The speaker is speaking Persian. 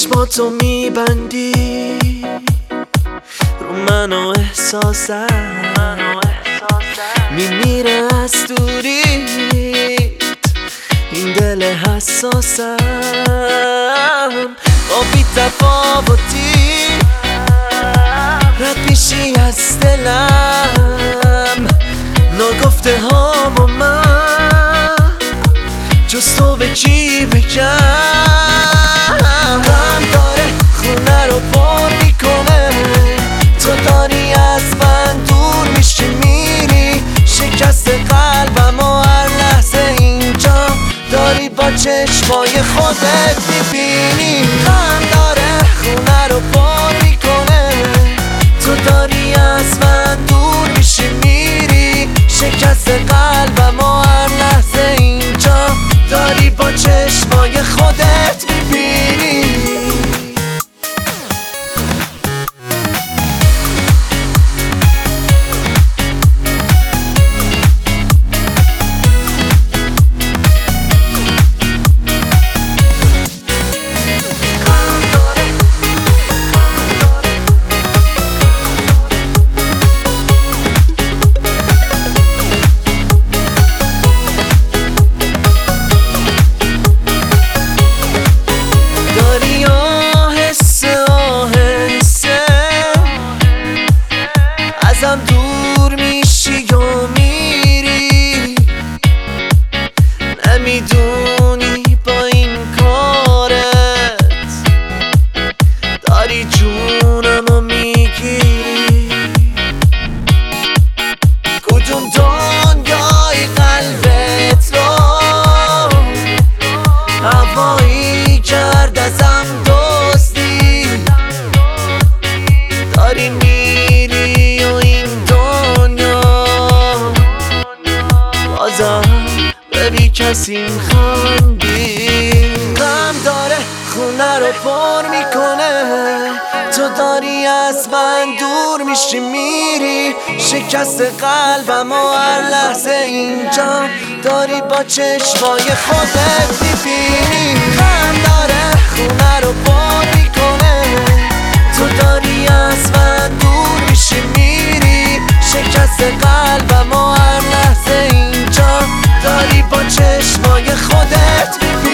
چشماتو میبندی رو من و احساسم میمیره از دوریت این دل حساسم با بی تفاوتی رد میشی از دلم ناگفته هام و من جز تو به چی بگم غم داره خونه رو پر میکنه تو داری از من دور میشی میری شکست قلبم و هر لحظه اینجا داری با چشمای خودت میبینی غم داره خونه رو پر میکنه تو داری از من دور میشی میری شکست قلبم و هر لحظه اینجا داری با چشمای خودت میبینی ازم دور میشی و میری نمیدونی با این کارت داری جونمو میگیری کدوم دنیای قلبت رو هوایی کرد ازم دزدی داری میری و این به بی کسی خندی غم داره خونه رو پر میکنه تو داری از من دور میشی میری شکست قلبم و هر لحظه اینجا داری با چشمای خودت میبینی غم داره خونه رو پر میکنه تو داری از من دور میشی میری شکست قلبم و هر لحظه اینجا داری با چشمای خودت میبینی